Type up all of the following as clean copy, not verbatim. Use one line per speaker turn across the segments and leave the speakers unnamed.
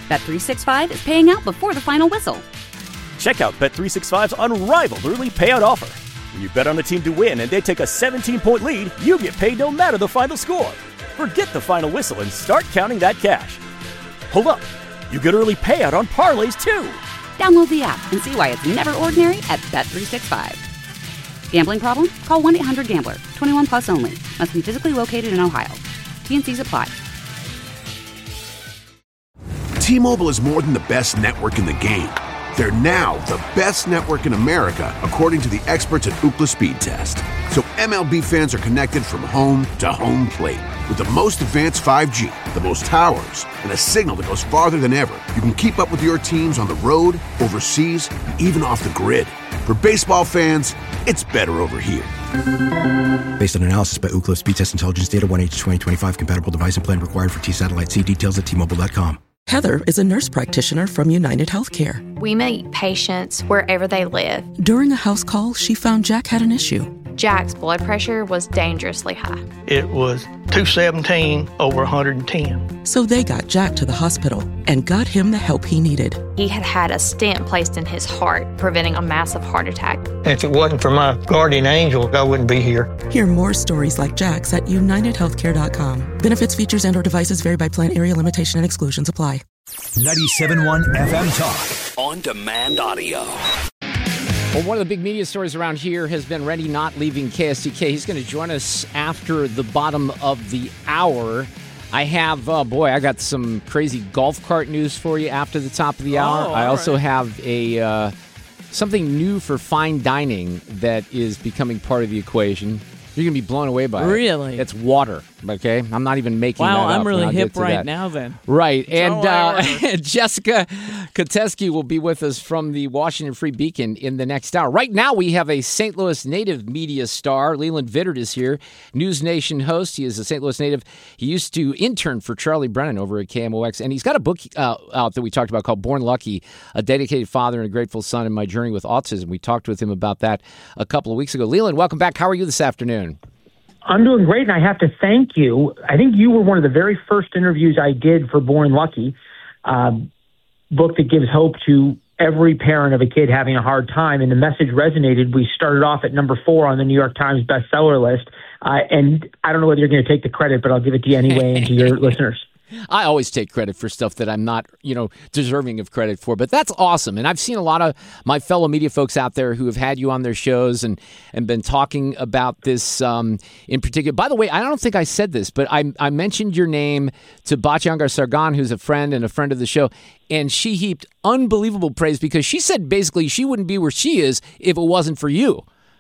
Bet365 is paying out before the final whistle.
Check out Bet365's unrivaled early payout offer. When you bet on a team to win and they take a 17-point lead, you get paid no matter the final score. Forget the final whistle and start counting that cash. Hold up. You get early payout on parlays, too.
Download the app and see why it's never ordinary at Bet365. Gambling problem? Call 1-800-GAMBLER. 21 plus only. Must be physically located in Ohio. T&Cs apply.
T-Mobile is more than the best network in the game. They're now the best network in America, according to the experts at Ookla Speed Test. So MLB fans are connected from home to home plate. With the most advanced 5G, the most towers, and a signal that goes farther than ever, you can keep up with your teams on the road, overseas, and even off the grid. For baseball fans, it's better over here.
Based on analysis by Ookla Speed Test Intelligence Data, 1H2025 compatible device and plan required for T-Satellite. See details at T-Mobile.com.
Heather is a nurse practitioner from United Healthcare.
We meet patients wherever they live.
During a house call, she found Jack had an issue.
Jack's blood pressure was dangerously high.
It was 217 over 110.
So they got Jack to the hospital and got him the help he needed.
He had had a stent placed in his heart, preventing a massive heart attack.
If it wasn't for my guardian angel, I wouldn't be here.
Hear more stories like Jack's at UnitedHealthcare.com. Benefits, features, and/or devices vary by plan, area, limitation, and exclusions apply.
97.1 FM Talk. On demand audio.
Well, one of the big media stories around here has been Rennie not leaving KSTK. He's going to join us after the bottom of the hour. I have, I got some crazy golf cart news for you after the top of the hour. I also have a something new for fine dining that is becoming part of the equation. You're going to be blown away by it.
Really?
It's water, okay? I'm not even making that up.
Wow, I'm really hip right
that.
now then.
Right. And Jessica Koteski will be with us from the Washington Free Beacon in the next hour. Right now, we have a St. Louis native media star. Leland Vittert is here, News Nation host. He is a St. Louis native. He used to intern for Charlie Brennan over at KMOX, and he's got a book out that we talked about called Born Lucky, A Dedicated Father and a Grateful Son in My Journey with Autism. We talked with him about that a couple of weeks ago. Leland, welcome back. How are you this afternoon?
I'm doing great, and I have to thank you. I think you were one of the very first interviews I did for Born Lucky, book that gives hope to every parent of a kid having a hard time, and the message resonated. We started off at number 4 on the New York Times bestseller list, and I don't know whether you're going to take the credit, but I'll give it to you anyway and to your listeners.
I always take credit for stuff that I'm not, deserving of credit for, but that's awesome. And I've seen a lot of my fellow media folks out there who have had you on their shows and been talking about this in particular. By the way, I don't think I said this, but I mentioned your name to Batyangar Sargon, who's a friend and a friend of the show, and she heaped unbelievable praise because she said basically she wouldn't be where she is if it wasn't for you.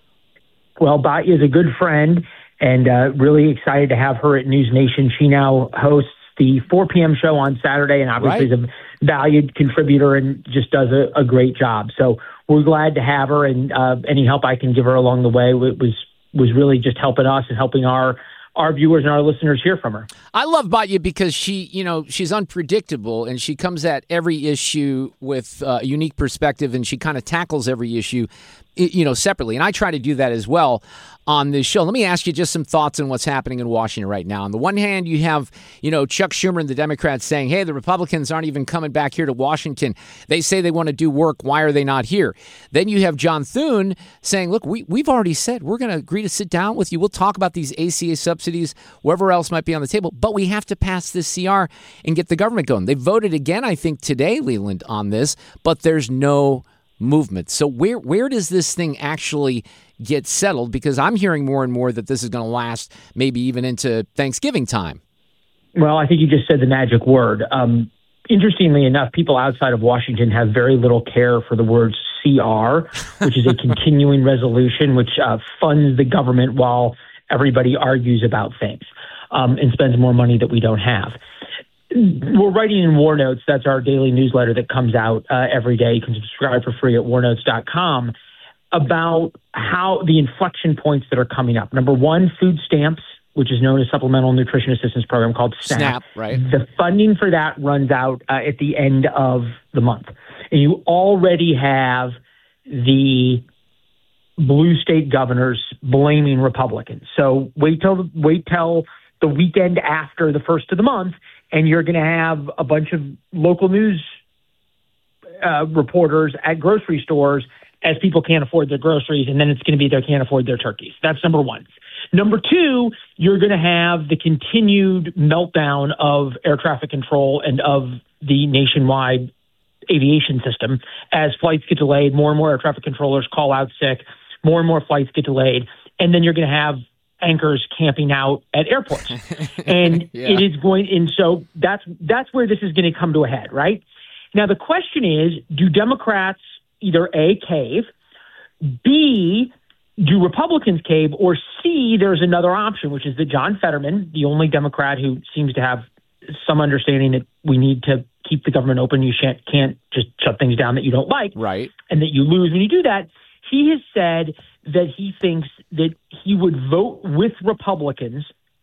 Well, Batya is a good friend and really excited to have her at News Nation. She now hosts the 4 p.m. show on Saturday, and obviously is a valued contributor and just does a great job. So we're glad to have her, and any help I can give her along the way was really just helping us and helping our viewers and our listeners hear from her.
I love Batya because she's unpredictable, and she comes at every issue with a unique perspective, and she kind of tackles every issue, separately. And I try to do that as well on this show. Let me ask you just some thoughts on what's happening in Washington right now. On the one hand, you have, Chuck Schumer and the Democrats saying, hey, the Republicans aren't even coming back here to Washington. They say they want to do work. Why are they not here? Then you have John Thune saying, look, we've already said we're going to agree to sit down with you. We'll talk about these ACA subsidies, wherever else might be on the table, but we have to pass this CR and get the government going. They voted again, I think, today, Leland, on this, but there's no movement. So where does this thing actually get settled? Because I'm hearing more and more that this is going to last maybe even into Thanksgiving time.
Well, I think you just said the magic word. Interestingly enough, people outside of Washington have very little care for the words CR, which is a continuing resolution, which funds the government while everybody argues about things and spends more money that we don't have. We're writing in War Notes. That's our daily newsletter that comes out every day. You can subscribe for free at warnotes.com about how the inflection points that are coming up. Number one, food stamps, which is known as Supplemental Nutrition Assistance Program called SNAP.
Right.
The funding for that runs out at the end of the month. And you already have the blue state governors blaming Republicans. So wait till the weekend after the first of the month, and you're going to have a bunch of local news reporters at grocery stores as people can't afford their groceries, and then it's going to be they can't afford their turkeys. That's number one. Number two, you're going to have the continued meltdown of air traffic control and of the nationwide aviation system as flights get delayed. More and more air traffic controllers call out sick. More and more flights get delayed. And then you're going to have anchors camping out at airports. And it is going, and so that's where this is going to come to a head, right? Now, the question is, do Democrats either A, cave, B, do Republicans cave, or C, there's another option, which is that John Fetterman, the only Democrat who seems to have some understanding that we need to keep the government open, you can't just shut things down that you don't like,
right,
and that you lose when you do that. He has said that he thinks that he would vote with Republicans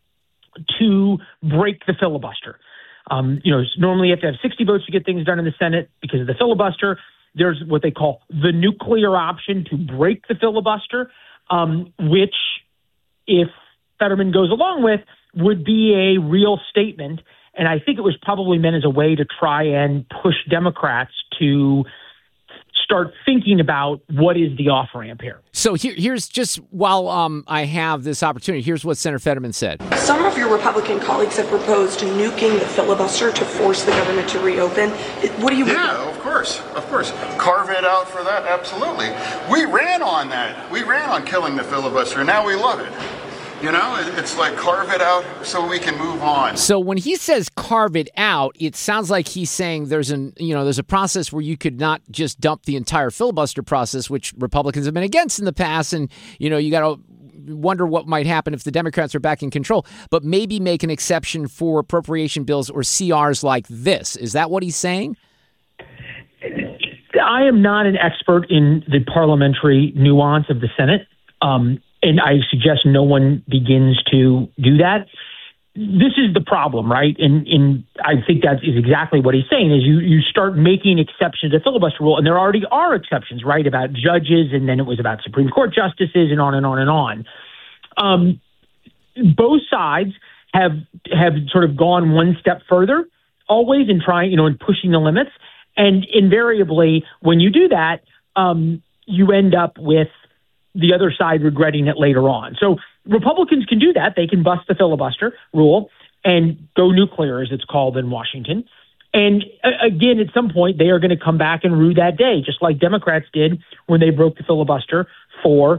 to break the filibuster. Normally you have to have 60 votes to get things done in the Senate because of the filibuster. There's what they call the nuclear option to break the filibuster, which, if Fetterman goes along with, would be a real statement. And I think it was probably meant as a way to try and push Democrats to start thinking about what is the off-ramp here.
So here's just, while I have this opportunity, here's what Senator Fetterman said.
Some of your Republican colleagues have proposed nuking the filibuster to force the government to reopen. What do you...
Yeah, of course. Carve it out for that, absolutely. We ran on that. We ran on killing the filibuster, and now we love it. It's like carve it out so we can move on.
So when he says carve it out, it sounds like he's saying there's a process where you could not just dump the entire filibuster process, which Republicans have been against in the past. And, you got to wonder what might happen if the Democrats are back in control, but maybe make an exception for appropriation bills or CRs like this. Is that what he's saying?
I am not an expert in the parliamentary nuance of the Senate. And I suggest no one begins to do that. This is the problem, right? And I think that is exactly what he's saying, is you start making exceptions to filibuster rule, and there already are exceptions, right, about judges, and then it was about Supreme Court justices, and on and on and on. Both sides have sort of gone one step further, always in trying, in pushing the limits. And invariably, when you do that, you end up with the other side regretting it later on. So Republicans can do that. They can bust the filibuster rule and go nuclear, as it's called in Washington. And again, at some point, they are going to come back and rue that day, just like Democrats did when they broke the filibuster for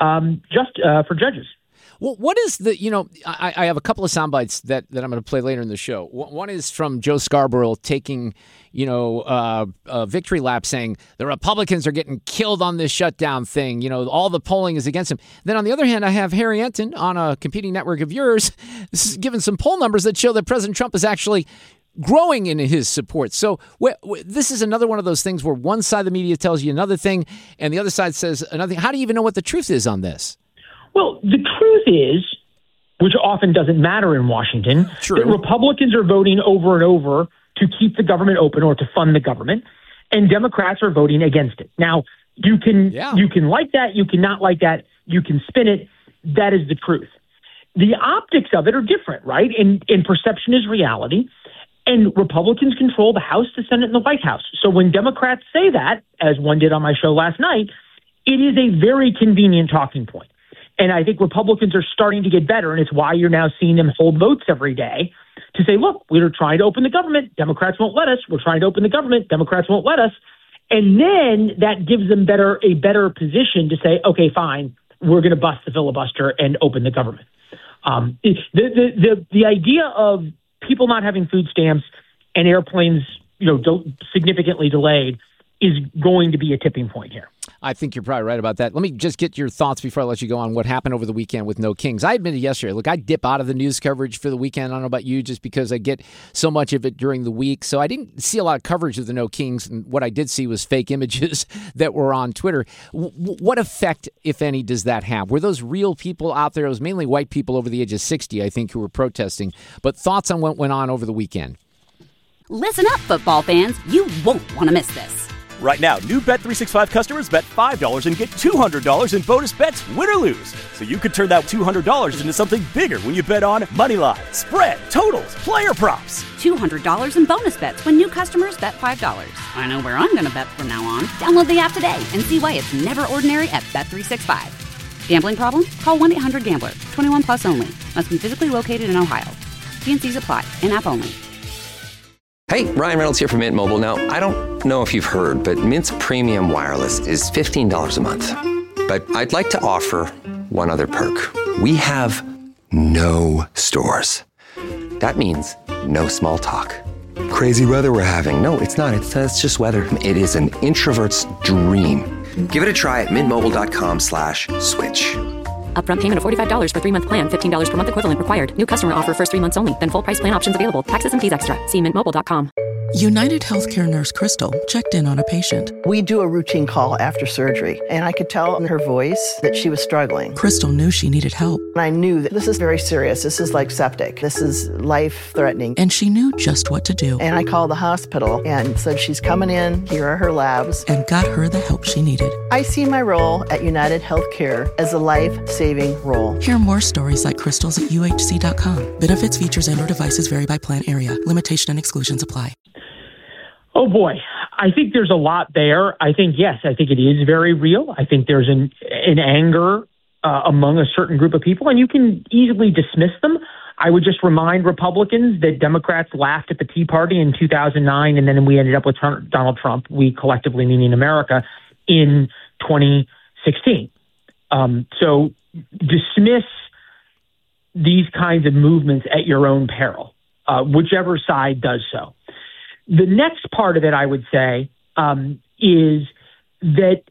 judges.
Well, what is I have a couple of sound bites that I'm going to play later in the show. One is from Joe Scarborough taking, a victory lap, saying the Republicans are getting killed on this shutdown thing. All the polling is against him. Then on the other hand, I have Harry Enton on a competing network of yours, giving some poll numbers that show that President Trump is actually growing in his support. So this is another one of those things where one side of the media tells you another thing and the other side says another thing. How do you even know what the truth is on this?
Well, the truth is, which often doesn't matter in Washington, that Republicans are voting over and over to keep the government open or to fund the government, and Democrats are voting against it. Now, you can like that, you can not like that, you can spin it. That is the truth. The optics of it are different, right? And perception is reality. And Republicans control the House, the Senate, and the White House. So when Democrats say that, as one did on my show last night, it is a very convenient talking point. And I think Republicans are starting to get better, and it's why you're now seeing them hold votes every day to say, look, we're trying to open the government. Democrats won't let us. We're trying to open the government. Democrats won't let us. And then that gives them a better position to say, okay, fine, we're going to bust the filibuster and open the government. The idea of people not having food stamps and airplanes, significantly delayed is going to be a tipping point here.
I think you're probably right about that. Let me just get your thoughts before I let you go on what happened over the weekend with No Kings. I admitted yesterday, look, I dip out of the news coverage for the weekend. I don't know about you, just because I get so much of it during the week. So I didn't see a lot of coverage of the No Kings. And what I did see was fake images that were on Twitter. What effect, if any, does that have? Were those real people out there? It was mainly white people over the age of 60, I think, who were protesting. But thoughts on what went on over the weekend?
Listen up, football fans. You won't want to miss this.
Right now, new Bet365 customers bet $5 and get $200 in bonus bets, win or lose. So you could turn that $200 into something bigger when you bet on Moneyline, spread, totals, player props.
$200 in bonus bets when new customers bet $5. I know where I'm going to bet from now on. Download the app today and see why it's never ordinary at Bet365. Gambling problem? Call 1-800-GAMBLER. 21 plus only. Must be physically located in Ohio. T&Cs apply. In-app only.
Hey, Ryan Reynolds here from Mint Mobile. Now, I don't know if you've heard, but Mint's premium wireless is $15 a month. But I'd like to offer one other perk. We have no stores. That means no small talk. Crazy weather we're having. No, it's not. It's just weather. It is an introvert's dream. Give it a try at mintmobile.com/switch.
Upfront payment of $45 for 3-month plan. $15 per month equivalent required. New customer offer first 3 months only. Then full price plan options available. Taxes and fees extra. See mintmobile.com. United Healthcare nurse Crystal checked in on a patient.
We do a routine call after surgery, and I could tell in her voice that she was struggling.
Crystal knew she needed help.
And I knew that this is very serious. This is like septic. This is life-threatening.
And she knew just what to do.
And I called the hospital and said, she's coming in. Here are her labs.
And got her the help she needed.
I see my role at United Healthcare as a life-saving role.
Hear more stories like Crystal's at UHC.com. Benefits, features, and/or devices vary by plan area. Limitation and exclusions apply.
Oh, boy. I think there's a lot there. I think it is very real. I think there's an anger among a certain group of people, and you can easily dismiss them. I would just remind Republicans that Democrats laughed at the Tea Party in 2009, and then we ended up with Donald Trump, we collectively meaning America, in 2016. So dismiss these kinds of movements at your own peril, whichever side does so. The next part of it, I would say, is that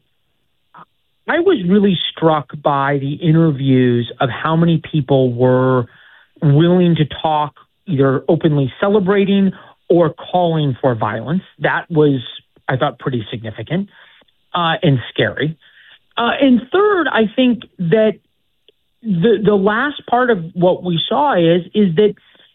I was really struck by the interviews of how many people were willing to talk, either openly celebrating or calling for violence. That was, I thought, pretty significant and scary. And third, I think that the last part of what we saw is that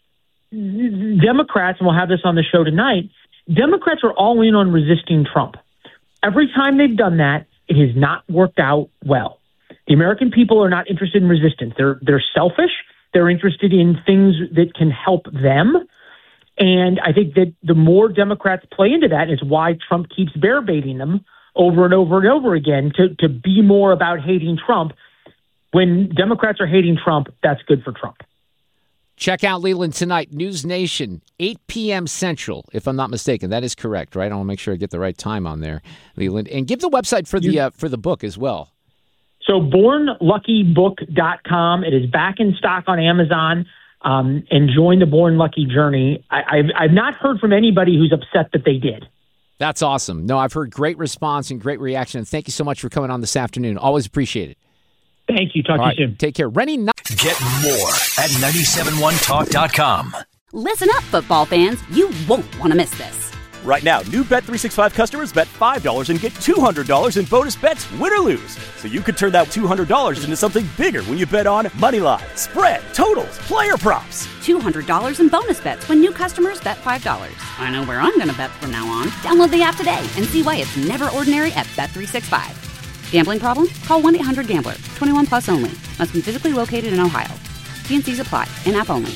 Democrats, and we'll have this on the show tonight, Democrats are all in on resisting Trump. Every time they've done that, it has not worked out well. The American people are not interested in resistance. They're selfish. They're interested in things that can help them. And I think that the more Democrats play into that is why Trump keeps bear baiting them over and over and over again to be more about hating Trump. When Democrats are hating Trump, that's good for Trump.
Check out Leland tonight, News Nation, 8 p.m. Central, if I'm not mistaken. That is correct, right? I want to make sure I get the right time on there, Leland. And give the website for the book as well.
So bornluckybook.com. It is back in stock on Amazon. And join the Born Lucky journey. I've not heard from anybody who's upset that they did.
That's awesome. No, I've heard great response and great reaction. Thank you so much for coming on this afternoon. Always appreciate it.
Thank you. Talk to you soon.
Take care. Rennie.
Get more at 971talk.com.
Listen up, football fans. You won't want to miss this.
Right now, new Bet365 customers bet $5 and get $200 in bonus bets, win or lose. So you could turn that $200 into something bigger when you bet on Moneyline, spread, totals, player props.
$200 in bonus bets when new customers bet $5. I know where I'm going to bet from now on. Download the app today and see why it's never ordinary at Bet365. Gambling problem? Call 1-800-GAMBLER. 21 plus only. Must be physically located in Ohio. T&Cs apply. In-app only.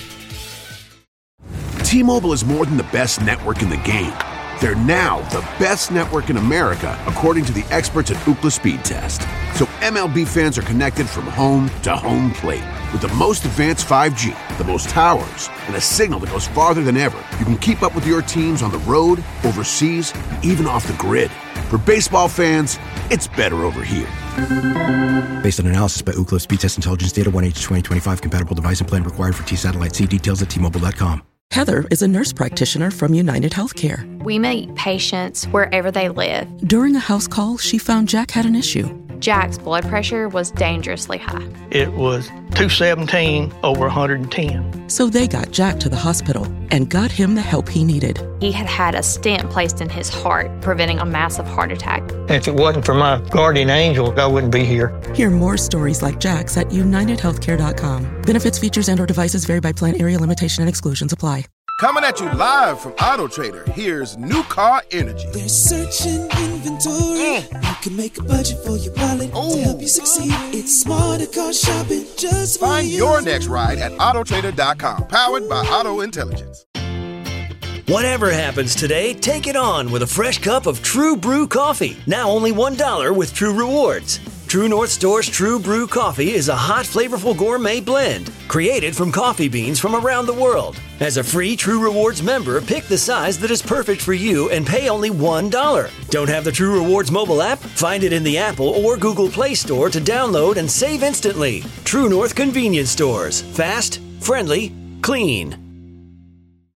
T-Mobile is more than the best network in the game. They're now the best network in America, according to the experts at Ookla Speed Test. So MLB fans are connected from home to home plate. With the most advanced 5G, the most towers, and a signal that goes farther than ever, you can keep up with your teams on the road, overseas, and even off the grid. For baseball fans, it's better over here.
Based on analysis by Ookla Speed Test Intelligence Data, 1H2025 compatible device and plan required for T-Satellite. See details at T-Mobile.com.
Heather is a nurse practitioner from United Healthcare.
We meet patients wherever they live.
During a house call, she found Jack had an issue.
Jack's blood pressure was dangerously high.
It was 217 over 110.
So they got Jack to the hospital and got him the help he needed.
He had had a stent placed in his heart, preventing a massive heart attack.
If it wasn't for my guardian angel, I wouldn't be here.
Hear more stories like Jack's at UnitedHealthcare.com. Benefits, features, and/or devices vary by plan, area, limitation, and exclusions apply.
Coming at you live from Auto Trader, here's New Car Energy.
They're searching inventory. You can make a budget for your wallet to help you succeed. It's smarter car shopping just for
Find
you.
your next ride at autotrader.com, powered by Auto Intelligence.
Whatever happens today, take it on with a fresh cup of True Brew coffee. Now only $1 with True Rewards. True North Store's True Brew coffee is a hot, flavorful gourmet blend created from coffee beans from around the world. As a free True Rewards member, pick the size that is perfect for you and pay only $1. Don't have the True Rewards mobile app? Find it in the Apple or Google Play Store to download and save instantly. True North Convenience Stores. Fast, friendly, clean.